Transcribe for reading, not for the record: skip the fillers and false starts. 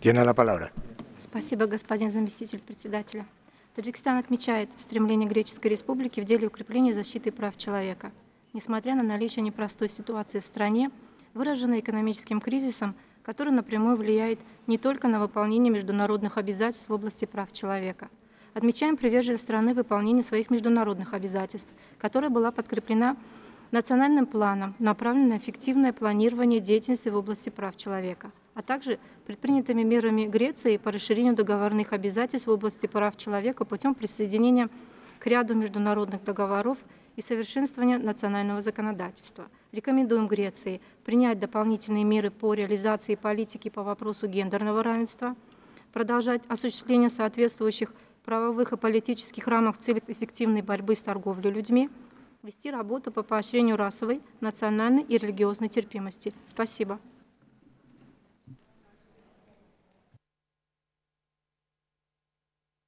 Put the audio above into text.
Tiene la palabra. Спасибо, господин заместитель председателя. Таджикистан отмечает стремление Греческой Республики в деле укрепления защиты прав человека. Несмотря на наличие непростой ситуации в стране, выраженной экономическим кризисом, который напрямую влияет не только на выполнение международных обязательств в области прав человека. Отмечаем приверженность страны выполнения своих международных обязательств, которая была подкреплена национальным планом, направленным на эффективное планирование деятельности в области прав человека, а также предпринятыми мерами Греции по расширению договорных обязательств в области прав человека путем присоединения к ряду международных договоров и совершенствования национального законодательства. Рекомендуем Греции принять дополнительные меры по реализации политики по вопросу гендерного равенства, продолжать осуществление соответствующих правовых и политических рамок в целях эффективной борьбы с торговлей людьми, вести работу по поощрению расовой, национальной и религиозной терпимости. Спасибо.